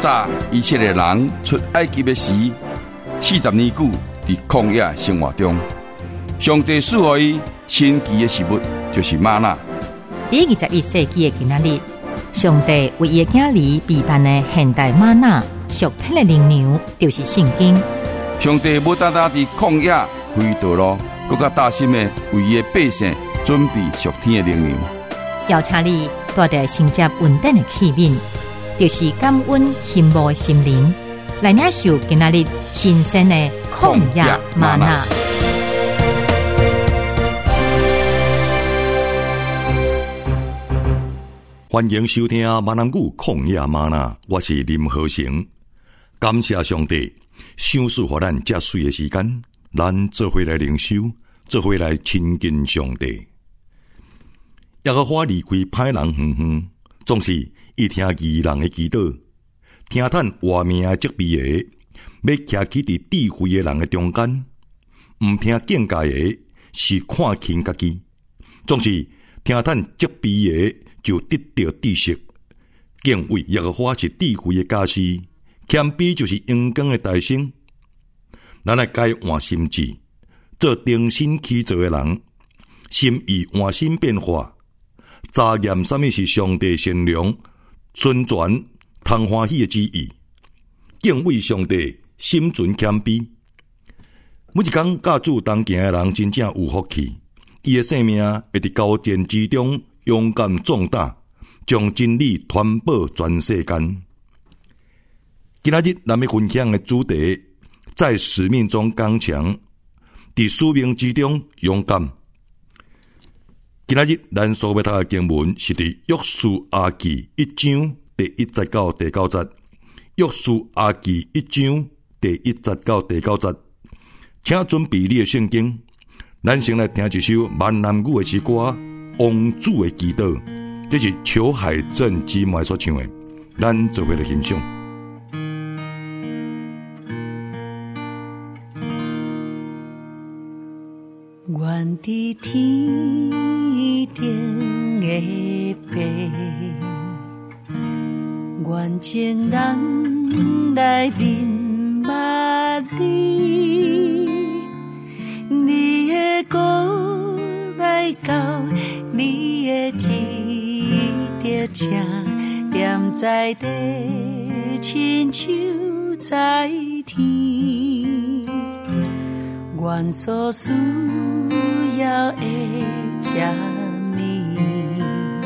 早以色列人出埃及的时，40年久伫曠野生活中，上帝赐予伊神奇的食物，就是吗哪。 第21世纪的今仔日，上帝为伊的囝儿备办的现代吗哪属天的灵粮，就是圣经。 上帝不单单伫曠野开道路，更加大心的为伊的百姓准备属天的灵粮。 邀请你带着承接稳定的器皿，就是感恩羡慕的心灵，来领受今仔日新鲜的曠野吗哪。 欢迎收听闽南语旷野吗哪，我是林和成。感谢上帝赏赐予咱这水的时间，咱做伙来灵修，做伙来亲近上帝。耶和华离开歹人远远，总是伊听义人的祈祷，听叹活命的责备的，要徛起伫智慧的人的中间，毋听境界的，是看轻家己，总是听叹责备的，就得到知识。敬畏耶和华是智慧的家事，谦卑就是勇敢的大声。咱来改换心智，做重新起造的人，心意换心变化，查验什么是上帝善良、纯全、通欢喜的旨意。敬畏上帝，心存谦卑。每一天甲主同行的人真正有福气，伊的生命会伫高见之中勇敢壮大，将真理传播全世间。今仔日咱要分享的主题，在使命中刚强，伫使命之中勇敢。今仔日咱所要读的经文是伫约书亚记1章第1节到第9節。約書亞記1章第1節到第9節，請準備你的聖經。咱先來聽一首閩南語的詩歌《王主的祈禱》，這是裘海正姊妹所唱的，咱做伙來欣賞。 願在天頂的爸，願情人來臨捌你，你的歌來到你的旨意的正，踮在地，親像在天，願所需要的遮物，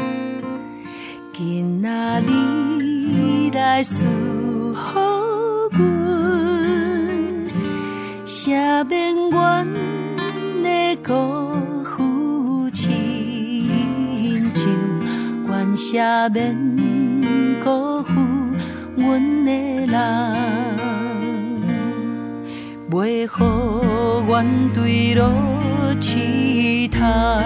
今仔日來賜予阮，赦免阮的辜負親像，願赦免辜負阮的人，袂予阮墜落試探，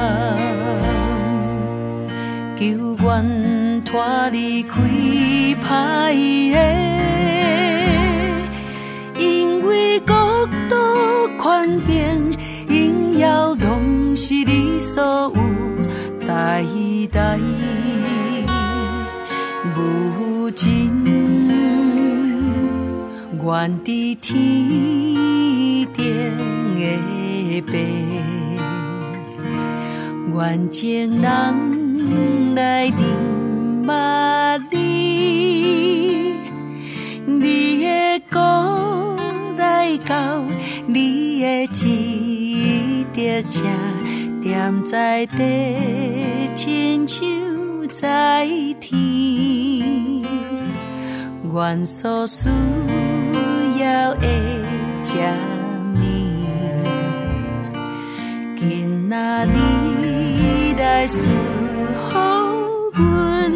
求阮脫離開歹的，因為國度權柄榮耀攏是你所有，代代無盡，願在天頂的爸，願情人來臨捌你，你的歌來到你的旨意的正，踮在地，親像在天，願所需要的遮物，今仔日來賜予阮，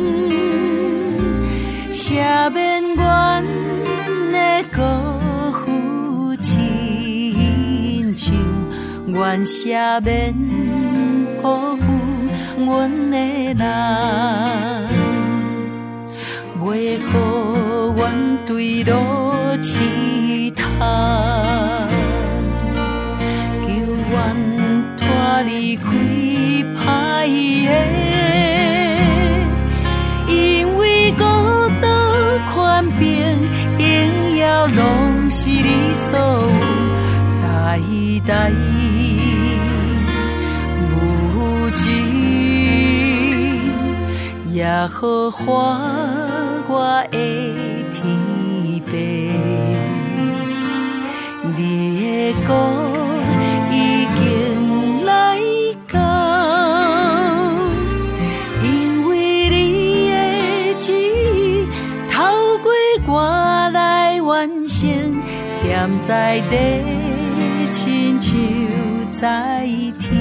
赦免阮的辜負親像，願赦免辜負阮的人，袂予阮墜落試探，求阮脫離開歹的，因為國度權柄拢是你所有，代代无尽。耶和华我的天父，你的歌已经来到，因为你的旨意透过我来完成，踮在地亲像在天。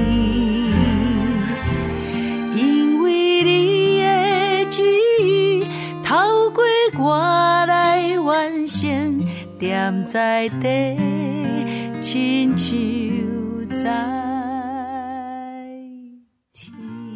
因为你的旨意透过我来完成，踮在地亲像在天。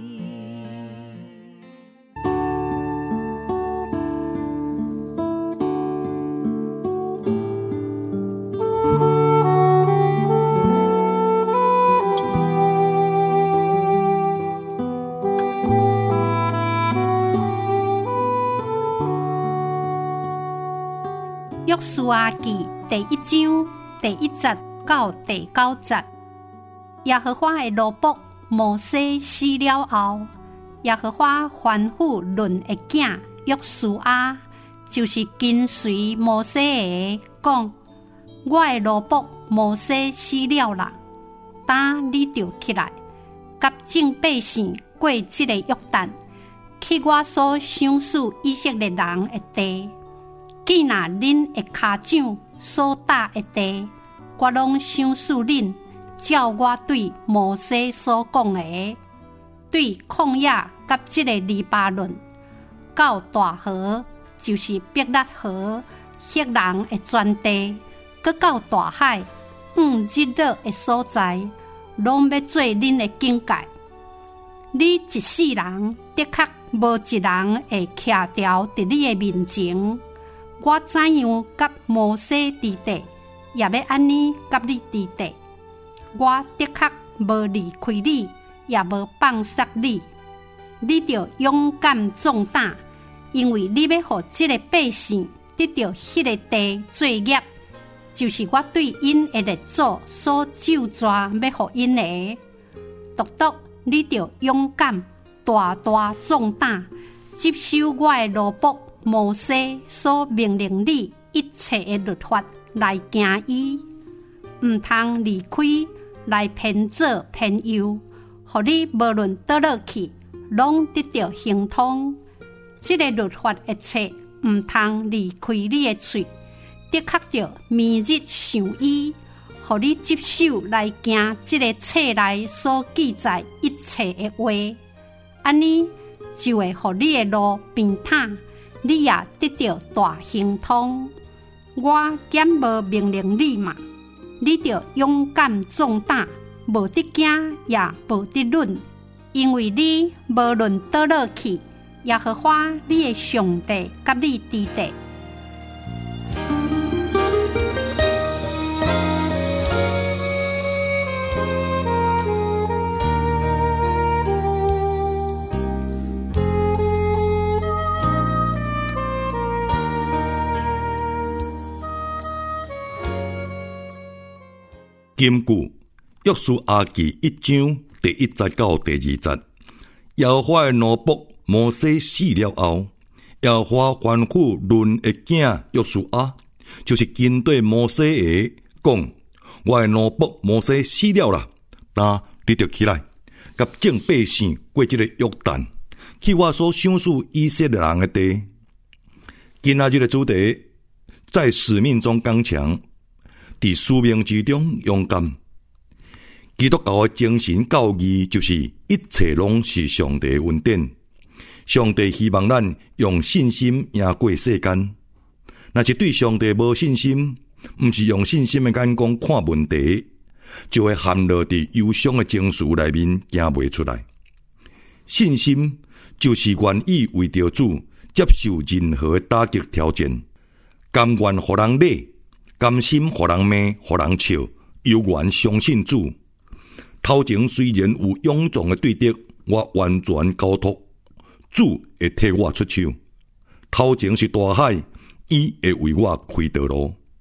约书亞記第1章第1節到第9節。耶和華的奴僕摩西死了後，耶和華吩咐倫的囝約書亞，就是跟隨摩西的講：我的奴僕摩西死了啦，當你就起來，甲眾百姓過這個約旦，去我所賞賜以色列人的地。既然恁的腳掌所踏的地，我攏賞賜恁，照我對摩西所講的，對曠野甲這個黎巴嫩，到大河，就是伯勒河，赫人的全地，閣到大海，日落的所在，攏要做恁的境界。你一世人，的確無一人會徛條佇你的面前。我怎樣甲摩西佇地，也要安尼甲你佇地。我的確無離開你，也無放殺你。你著勇敢壯膽，因為你要互這個百姓得到迄個地作業，就是我對因的列祖所咒詛要互因的。獨獨你著勇敢大大壯膽，接受我的奴僕摩西所命令你一切的律法來行伊，唔通離開來偏左偏右，互你無論倒落去，攏得到行通。這個律法一切唔通離開你的嘴，的確着每日想伊，互你接受來行這個冊內所記載一切的話，安尼就會互你的路平坦。你也得到大行通，我減無命令你嘛，你就勇敢壯膽，無得驚也無得論，因為你無論倒落去，耶和華你的上帝甲你佇地。 根據約書亞記1章第1節到第2節，耶和華的奴僕摩西死了後，耶和華吩咐倫的囝約書亞，就是跟對摩西的講：我的奴僕摩西死了啦，但你著起來，甲眾百姓過這個約旦，去我所賞賜以色列人的地。今仔日的主題，在使命中剛強。在使命之中勇敢，基督教的精神教義就是一切攏是上帝的恩典。上帝希望咱用信心贏過世間。若是對上帝無信心，毋是用信心的眼光看問題，就會陷落佇憂傷的情緒內面行袂出來。信心就是願意為着主接受任何的打擊挑戰，甘願互人累。甘心互人罵，互人笑，有緣相信主。頭前雖然有勇壯的對敵，我完全交託主會替我出手。頭前是大海，伊會為我開道路。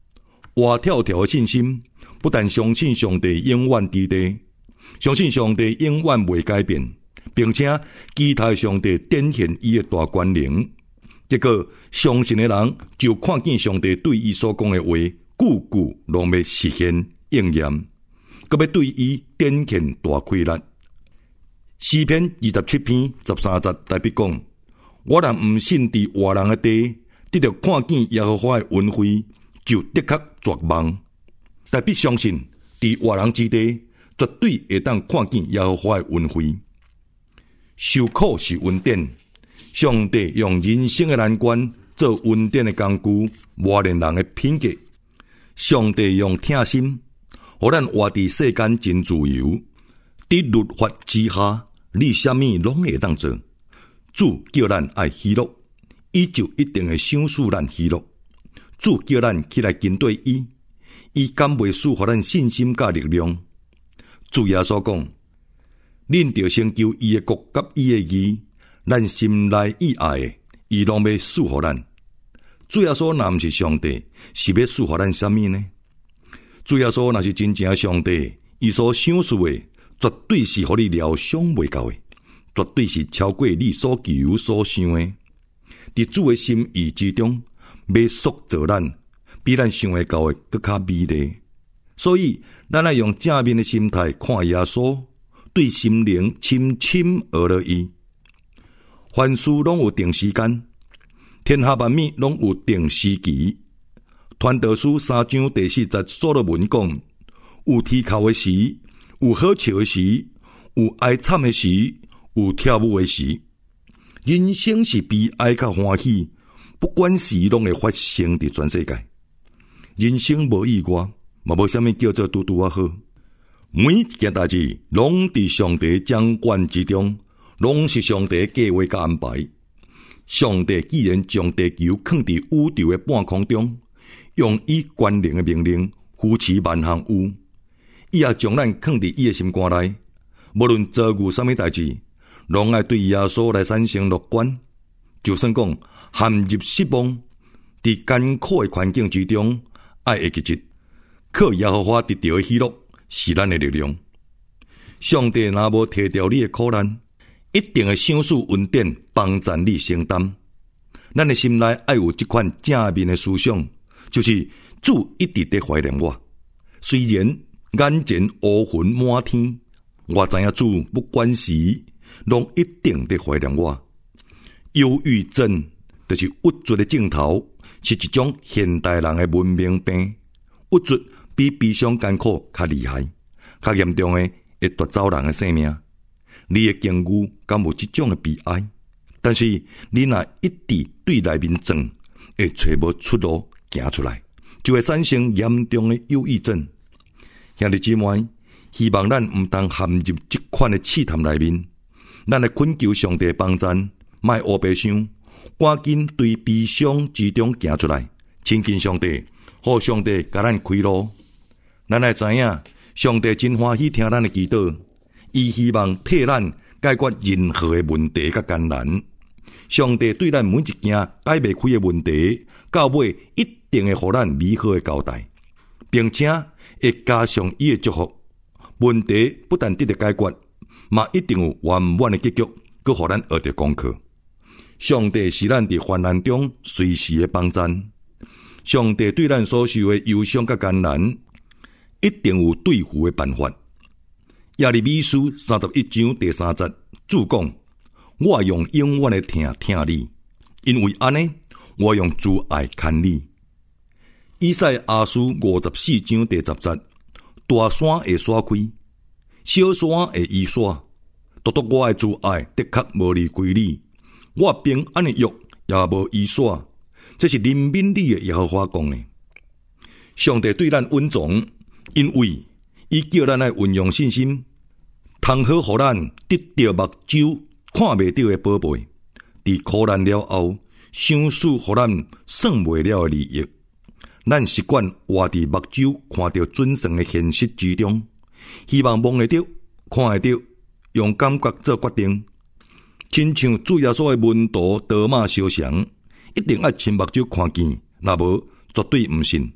活跳跳的信心，不但相信上帝永远伫地，相信上帝永远袂改变，并且期待上帝展现伊的大权能。结果，相信的人就看见上帝对伊所讲的话，句句拢要实现应验，佮要对伊展现大快乐。诗篇27篇13节代笔讲：我若毋信伫活人的地，得着看见耶和华的恩惠，就的确绝望。代笔相信伫活人之地，绝对会当看见耶和华的恩惠。受苦是恩典，上帝用人生的难关做恩典的工具，磨练人的品格。上帝用疼心，互咱活伫世间真自由。伫律法之下，你啥物拢会当做。主叫咱爱喜乐，伊就一定会赏赐咱喜乐。主叫咱起来跟对伊，伊敢袂赐予咱信心甲力量。主耶稣讲：恁着先求伊的国甲伊的义，咱心内意爱的，伊拢要赐予咱。主耶稣若毋是上帝，是要赐予咱啥物呢？主耶稣若是真正上帝，伊所赏赐的绝对是互你料想袂到的，绝对是超过你所求所想的。伫主的心意之中，要塑造咱，比咱想会到的更加美丽。所以，咱要用正面的心态看耶稣，对心灵深深学了伊。凡事拢有定时间，天下万物拢有定时期。传道书3章第4节所罗门讲：有啼哭的时，有好笑的时，有哀惨的时，有跳舞的时。人生是悲哀甲欢喜，不管时拢会发生伫全世界。人生无意外，嘛无啥物叫做拄拄啊好。每一件代志拢伫上帝掌管之中，拢是上帝计划甲安排。上帝既然将地球放伫宇宙的半空中，用伊权能的命令扶持万项有，伊也将咱放伫伊的心肝内。无论遭遇啥物代志，拢爱对耶稣来产生乐观。就算讲陷入失望，伫艰苦的环境之中，爱会记住靠耶和华得到的喜乐是咱的力量。上帝若无摕掉你的苦难，一定会赏赐恩典帮助你承担。咱的心内爱有这款正面的思想，就是主一直在怀念我。虽然眼前乌云满天，我知影主不管时，拢一定在怀念我。忧郁症就是郁卒的症头，是一种现代人的文明病。郁卒比悲伤艰苦较厉害，较严重的会夺走人的性命。你的境遇敢有这种的悲哀？但是你若一直对内面撞，会找无出路行出来，就会产生严重的忧郁症。兄弟姊妹，希望咱毋当陷入这款的试探内面，咱来恳求上帝帮助，莫乌白想，赶紧对悲伤之中行出来，亲近上帝，互上帝甲咱开路。咱来知影，上帝真欢喜听咱的祈祷，伊希望替咱解决任何的问题甲艰难。上帝对咱每一件解袂开的问题，到尾一定会互咱美好的交代，并且会加上伊的祝福。问题不但得到解决，嘛一定有圆满的结局，佮互咱学到功课。上帝是咱伫患难中随时的帮助。上帝对咱所受的忧伤甲艰难，一定有对付的办法。耶利米书31章第3节，主讲：我用永远的疼你，因为安尼，我用慈爱看你。以赛亚书54章第10节，大山会刷开，小山会移刷，独独我的慈爱的确无离开你，我平安的约也无移刷。这是怜悯你的耶和华讲的。上帝对咱恩宠，因为伊叫咱来运用信心，通好互咱得到目睭看袂到的宝贝，伫苦难了后，赏赐互咱算袂了的利益。咱习惯活伫目睭看到准绳的现实之中，希望摸得到、看得到，用感觉做决定。亲像主耶稣的门徒多马相像，一定要亲目睭看见，若无绝对毋信。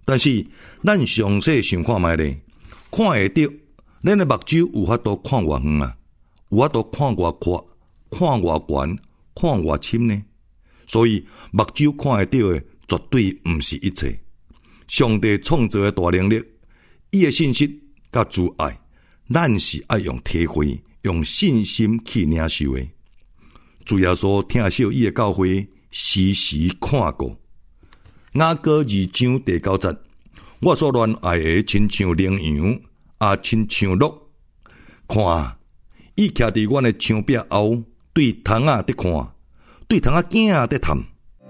但是咱详细想看觅咧，看会到咱的目睭有法度看偌远啊，有法度看偌阔，看偌悬，看偌深呢？所以目睭看会到的绝对毋是一切。上帝创造的大能力，伊的信息甲自爱，咱是爱用体会、用信心去领受的。主耶稣听受伊的教诲，时时看过。雅歌2章第9節，我所戀愛的親像羚羊，也親像鹿。看，伊徛佇阮的牆壁後，對窗仔在看，對窗仔囝在探。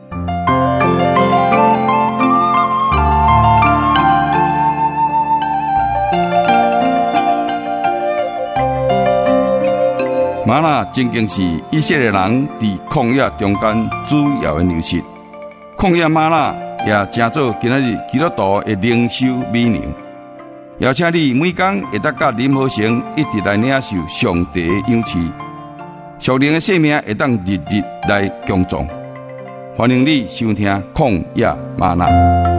嗎哪真經是以色列人佇曠野中間主要的糧食。曠野嗎哪也成做今仔日基督徒的靈修美糧。邀請你每天會當甲林和成一直來領受上帝的養賜，屬靈的生命會當日日來強壯。歡迎你收聽曠野嗎哪。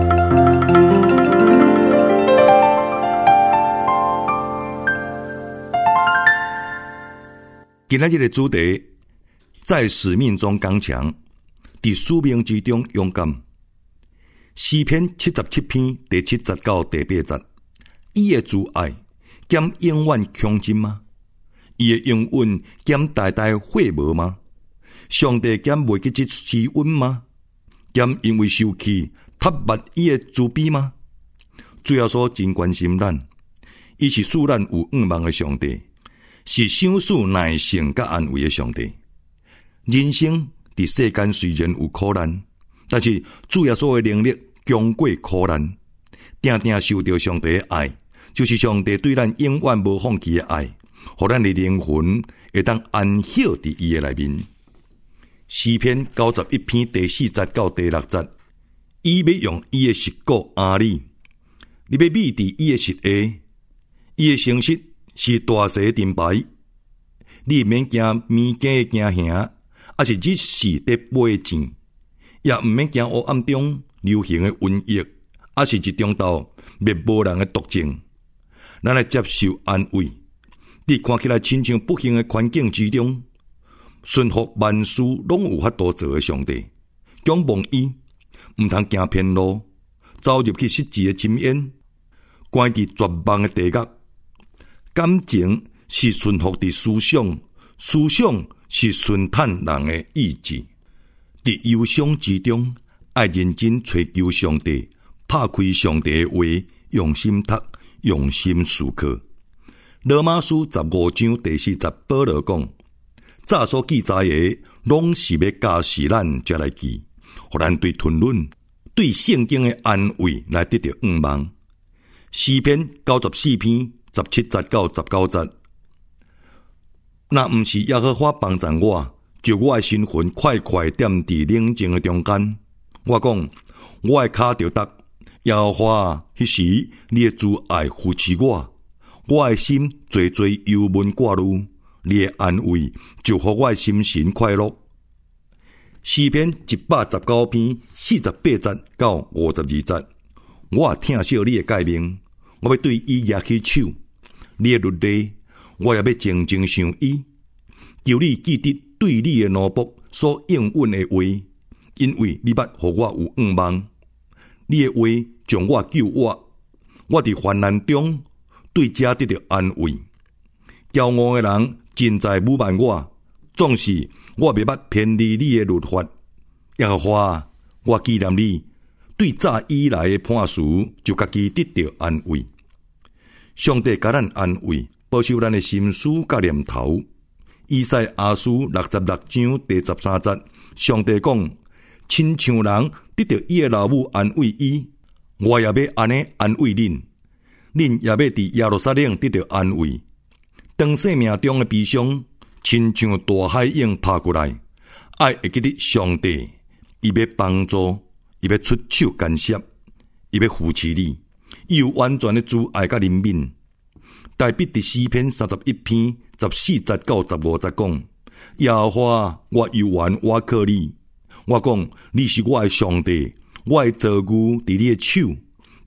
今仔日的主題，在使命中剛強，佇使命之中勇敢。詩篇77篇第7節到第8節，伊的自愛兼永遠強勁嗎？伊的永遠兼代代惠無嗎？上帝兼袂記即施恩嗎？兼因為受氣撻拔伊的慈悲嗎？主要說真關心咱，伊是使咱有願望的上帝。是賞賜耐性甲安慰的上帝。人生伫世間雖然有苦難，但是主耶穌的能力強過苦難，定定受到上帝的愛，就是上帝對咱永遠無放棄的愛，互咱的靈魂會當安息佇伊的內面。詩篇91篇第4節到第6節，伊要用伊的實骨壓你，你要秘佇伊的實下，伊的誠實是大蛇盾牌，你毋免驚物件驚嚇，還是日時在買錢，也毋免驚黑暗中流行的瘟疫，還是一中道滅無人的毒症。咱來接受安慰，你看起來親像不幸的環境之中，順服萬事攏有法度做的上帝，仰望伊，毋通行偏路，走入去失志的深淵，關佇絕望的地獄。感情是順服的思想，思想是順坦人的意志。在憂傷之中，愛認真追求上帝，拍開上帝的話，用心讀，用心思考。羅馬書15章第4節，保羅講：早所記載的，攏是要教示咱才來記，互咱對吞論、對聖經的安慰來得到願望。詩篇94篇17節到19節，若毋是耶和華幫助我，就我的身魂快快踮佇寧靜的中間。我講，我的腳著踏，耶和華迄時你的慈愛扶持我，我的心濟濟憂悶掛慮，你的安慰就互我的心神快樂。詩篇119篇48節到52節，我聽受你的誡命，我要對伊舉起手。你的律例，我也要靜靜想伊。求你記得對你的奴僕所應允的話，因為你捌互我有願望。你的話將我救我，我佇患難中對這得到安慰。驕傲的人真在侮慢我，總是我袂捌偏離你的律法。耶和華，我紀念你，對早以來的判詞就家己得到安慰。上帝甲咱安慰，保守咱的心思甲念頭。以賽亞書66章第13節，上帝講：親像人得到伊的老母安慰伊，我也要安尼安慰恁，恁也要佇耶路撒冷得到安慰。當生命中的悲傷，親像大海湧拍過來，愛會記得上帝，伊要幫助，伊要出手干涉，伊要扶持你。伊有完全的慈愛甲憐憫。大筆的詩篇31篇14節到15節講：耶和華，我猶原倚靠你。我講，你是我的上帝，我的造物佇你的手，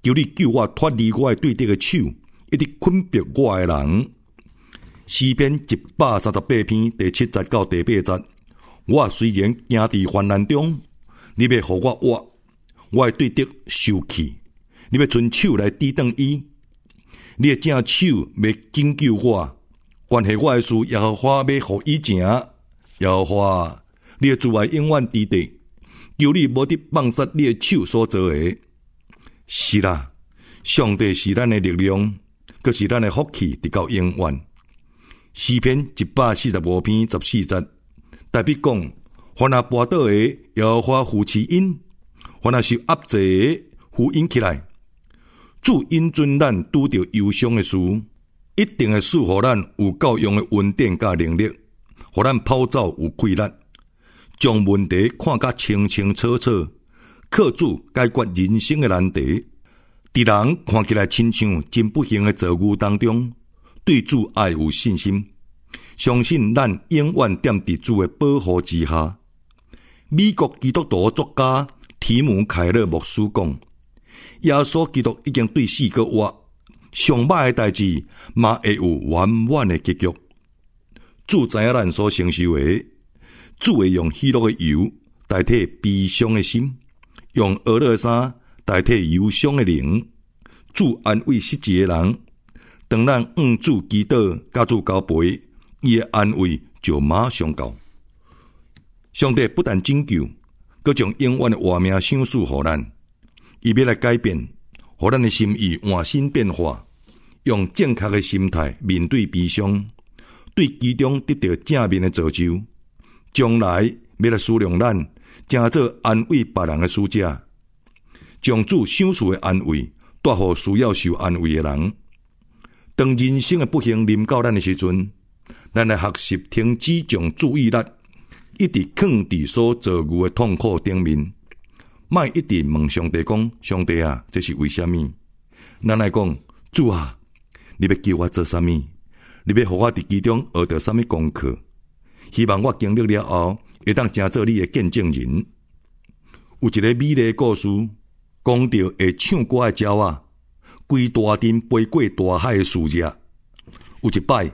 求你救我脱离我的对敌的手，一直捆逼我的人。诗篇138篇第7节到第8节，我虽然行伫患难中，你要互我活，我的对敌受气，你要伸手来抵挡伊，你的正手要拯救我，关系我的事，耶和华要互伊成。耶和华，你的慈爱永远伫地，求你无得放杀你的手所做的。是啦，上帝是咱的力量，阁是咱的福气，直到永远。诗篇145篇14节，代笔讲：凡那跋倒的，耶和华扶持因；凡那受压制的，扶因起来。主因准咱拄着忧伤的事，一定会赐予咱有够用的恩典甲能力，互咱跑走有气力，将问题看甲清清楚楚，靠主解决人生的难题。伫人看起来亲像真不幸的遭遇当中，对主爱有信心，相信咱永远踮伫主的保护之下。美国基督徒作家提姆凯勒牧师讲：耶稣基督已经对死过活，上歹的代志嘛会有圆满的结局。主知影咱所承受的，主会用喜乐的油代替悲伤的心，用俄勒衫代替忧伤的灵。主安慰失志的人，当咱主祈祷，甲主交陪，伊的安慰就马上到。上帝不但拯救，阁将永远的活命赏赐予咱。伊要来改变，予咱的心意换新变化，用正确的心态面对悲伤，对其中得到正面的造就。将来要来使用咱，成做安慰别人的使者，将主赏赐的安慰带予需要受安慰的人。当人生的不幸临到咱的时阵，咱来学习停止将注意力一直放伫所遭遇的痛苦顶面，莫一直问上帝讲：上帝啊，这是为什么？咱来讲：主啊，你要叫我做什么？你要互我伫其中学到什么功课？希望我经历了后，会当成做你的见证人。有一个美丽的故事，讲到会唱歌的鸟啊，规大阵飞过大海的树叶。有一摆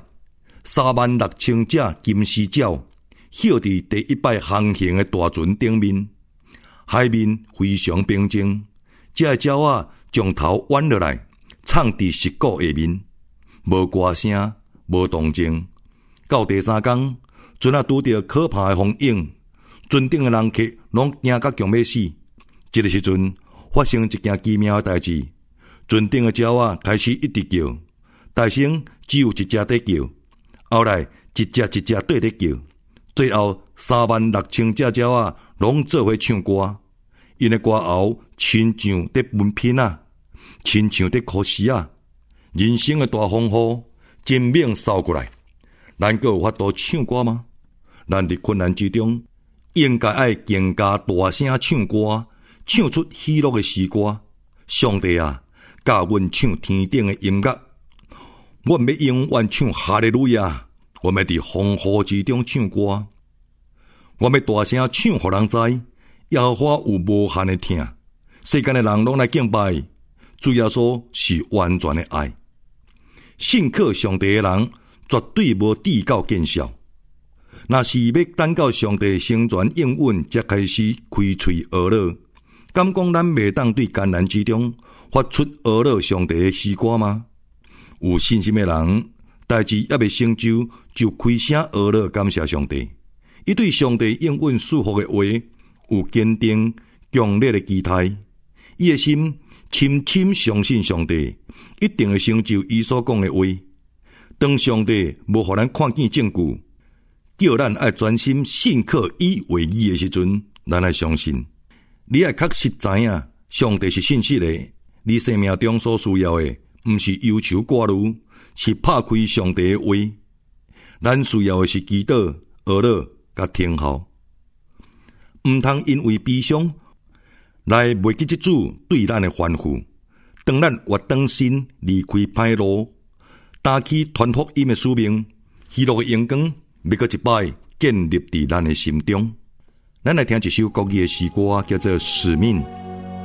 ，36000只金丝鸟跳伫第一摆航行的大船顶面，海面非常平静。这鸟啊，将头弯落来，藏伫石鼓下面，无歌声，无动静。到第3天，船啊拄着可怕的风涌，船顶的人客拢惊甲强要死。这个时阵，发生一件奇妙的代志，船顶的鸟啊开始一直叫，大声只有一只在叫，后来一只一只对在叫，最后36000只鸟啊拢做伙唱歌，因的歌喉亲像在分品啊，亲像在哭泣啊。人生的大风雨真猛扫过来，咱还有法度唱歌吗？咱伫困难之中，应该爱更加大声唱歌，唱出喜乐的诗歌。上帝啊，教阮唱天顶的音乐，我们要永远唱哈利路亚。我们伫风雨之中唱歌，我们大声唱，互人知耶和华有无限的疼。世间的人拢来敬拜，主耶稣是完全的爱。信靠上帝的人，绝对无至高见效。若是要等到上帝成全应允，才开始开嘴学乐，敢讲咱袂当对艰难之中发出学乐上帝的诗歌吗？有信心的人，代志还未成就，就开声学乐感谢上帝。伊对上帝应允祝福的话有坚定强烈的期待，伊的心深深相信上帝一定会成就伊所讲的话。当上帝无互咱看见证据，叫咱爱专心信靠伊为义的时阵，咱爱相信。你爱确实知影，上帝是信实的。你生命中所需要的，毋是忧愁挂虑，是拍开上帝的话。咱需要的是祈祷、学乐甲听候。毋通因为悲伤来袂记即主对咱的吩咐。当咱活当心离开歹路，担起传福音的使命，喜乐的阳光要搁一摆建立伫咱的心中。咱来听一首国语的诗歌，叫做《使命》。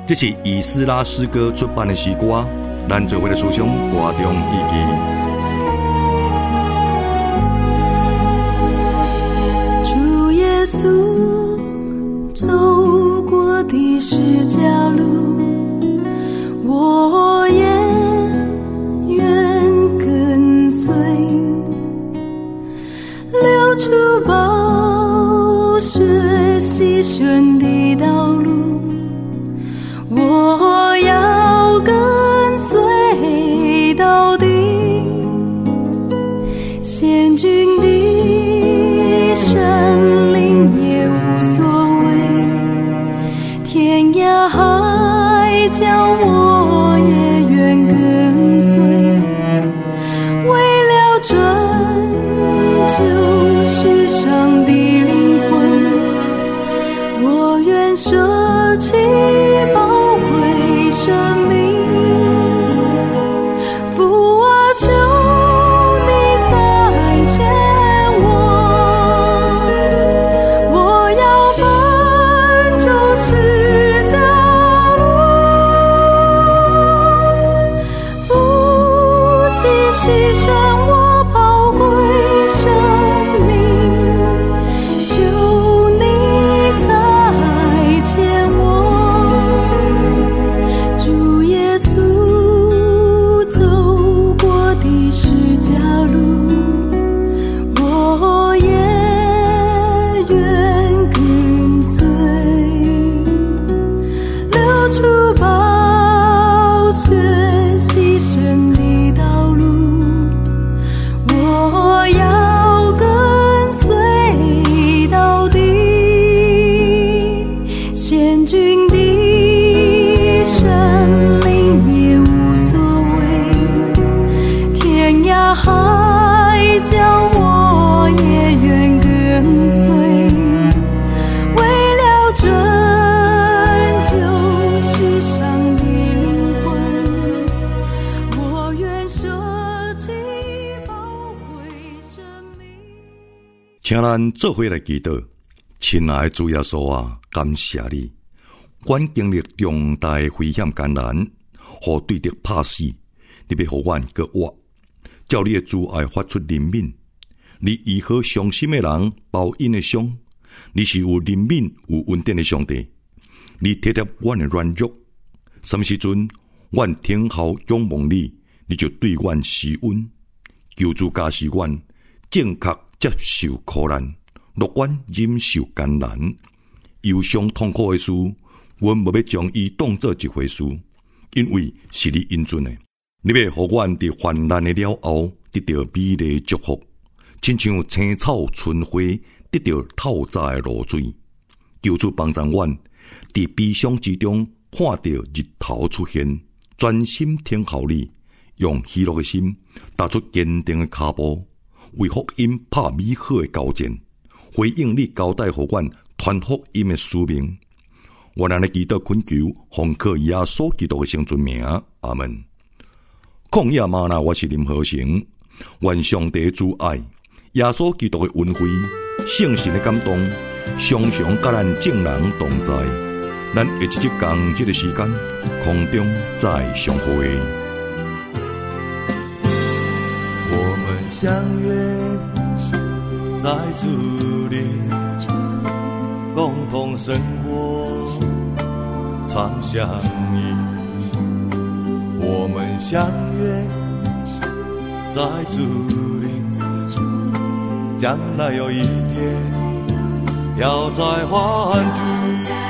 这是以斯拉诗歌出版的诗歌，咱做伙来思想歌中意义。 主耶稣走过的十架路，我也愿跟随，流出宝血牺牲的道路，我要跟随到底，献君的生灵也无所谓，天涯海角我也愿跟随，为了拯救世上的灵魂，我愿舍弃宝贵生命，父啊，求你再牵我要奔走十架路，不惜牺牲我宝贵生命，求你再牵我，主耶稣走过的十架路，我也愿跟随，流出宝血牺牲的道路，我要跟随到底，献君的生命也无所谓，天涯海角我也愿跟随，为了拯救世上的灵魂，我愿舍弃宝贵生命。 请咱做伙来祈祷。亲爱的主耶稣啊，感谢你，阮经历重大危险艰难，互对敌拍死，你要互阮搁活，照你的主爱发出怜悯，你医好伤心的人，包因的伤，你是有怜悯有恩典的上帝，你体贴阮的软弱，什么时阵阮听候仰望你，你就对阮施恩，求主加持阮正确接受苦难，乐阮忍受艰难，忧伤痛苦的事，阮无要将伊当作一回事，因为是你恩准的。你要互阮伫患难的了后得到美丽祝福，亲像青草春花得到透早的露水。求主帮助阮伫悲伤之中看到日头出现，专心听候你，用喜乐的心踏出坚定的脚步，为福音拍美好的交战，回应你交代互阮传福音的使命。我咱来祈祷恳求，奉靠耶稣基督的圣尊名，阿门。旷野吗哪，我是林和成。愿上帝主爱，耶稣基督的恩惠，圣神的感动，常常甲咱众人同在。咱下一集同这个时间，空中再相会。 我们相约在主里，共同生活，常相依。我们相约在主里，将来有一天要再欢聚。